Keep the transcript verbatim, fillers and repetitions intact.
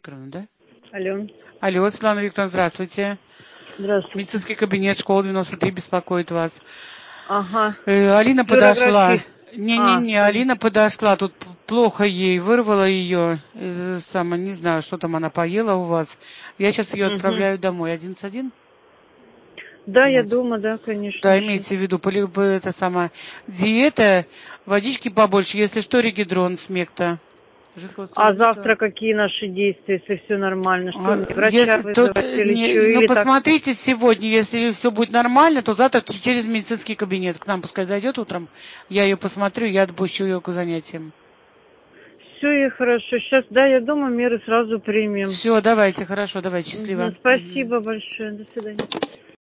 Викторовна, да? Алло. Алло, Светлана Викторовна, здравствуйте. Здравствуйте. Медицинский кабинет, школа девяносто три беспокоит вас. Ага. Э, Алина подошла. Флюорография. А, Не-не-не, пон- Алина подошла, тут п- плохо ей, вырвала ее, э, сама, не знаю, что там она поела у вас. Я сейчас ее Мгм. отправляю домой. Одиннадцать один? Да, я Вот. дома, да, конечно, Да, сейчас. имейте в виду, поли- бы это сама диета, водички побольше, если что, регидрон, смекта. Жидкого А стеролита. завтра какие наши действия, если все нормально? Что, мне А, врача Если тут, вызывать э, или не, что? ну Или так? посмотрите сегодня, если все будет нормально, то завтра через медицинский кабинет к нам пускай зайдет утром. Я ее посмотрю, я отпущу ее к занятиям. Все, и хорошо. Сейчас, да, я дома, меры сразу примем. Все, давайте, хорошо, давайте, Мгм. счастливо. Мгм. Спасибо большое. До свидания.